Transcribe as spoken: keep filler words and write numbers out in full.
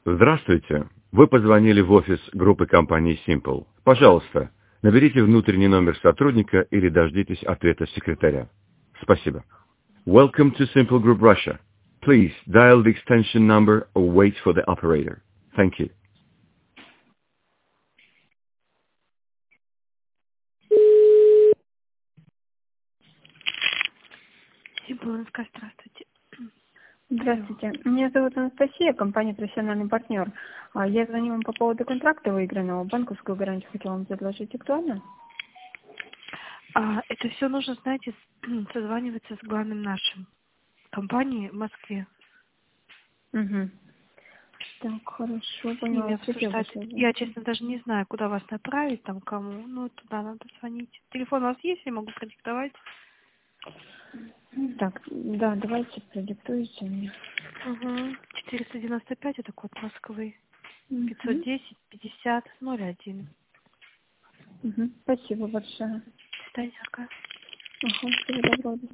Здравствуйте. Вы позвонили в офис группы компании Simple. Пожалуйста, наберите внутренний номер сотрудника или дождитесь ответа секретаря. Спасибо. Welcome to Simple Group Russia. Please dial the extension number or wait for the operator. Thank you. Симплонская, здравствуйте. Здравствуйте. Меня зовут Анастасия, компания «Профессиональный партнер». А, Я звоню вам по поводу контракта выигранного. Банковскую гарантию хотела вам предложить. Актуально? А, это все нужно, знаете, с- созваниваться с главным нашим компанией в Москве. Угу. Так, хорошо, С ними поняла. Спасибо обсуждать. большое. Я, честно, даже не знаю, куда вас направить, там, кому. Ну, туда надо звонить. Телефон у вас есть, я могу продиктовать. Так, да, давайте продиктуйте мне. Угу. четыреста девяносто пять, это код Москвы. пятьсот Угу. десять пятьдесят ноль один. Угу. Спасибо большое. До свидания, пока. Ага, всего доброго.